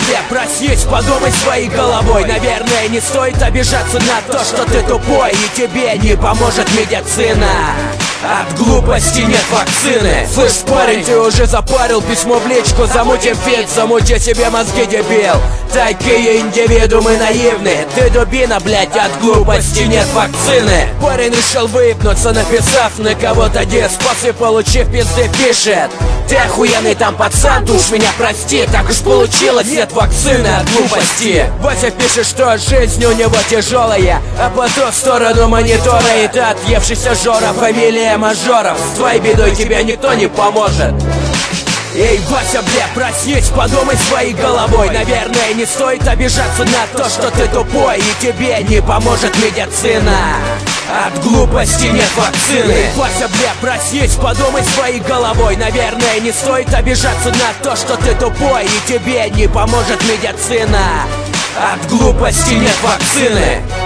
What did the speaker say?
бля, проснись, подумай своей головой. Наверное, не стоит обижаться на то, что ты тупой, и тебе не поможет медицина. От глупости нет вакцины. Слышь, парень, ты уже запарил письмо в личку. Замутим фит, замути себе мозги, дебил. Такие индивидуумы наивные. Ты дубина, блять, от глупости нет вакцины. Парень решил выпнуться, написав на кого-то диск. После получив пизды пишет: ты охуенный там пацан, ты уж меня прости. Так уж получилось, нет вакцины от глупости. Вася пишет, что жизнь у него тяжелая, а по ту сторону монитора и ты отъевшийся Жора, фамилия Мажоров. С твоей бедой тебе никто не поможет. Эй, Вася, бля, проснись, подумай своей головой. Наверное, не стоит обижаться на то, что ты тупой, и тебе не поможет медицина. От глупости нет вакцины. Эй, Вася, бля, проснись, подумай своей головой. Наверное, не стоит обижаться на то, что ты тупой, и тебе не поможет медицина. От глупости нет вакцины.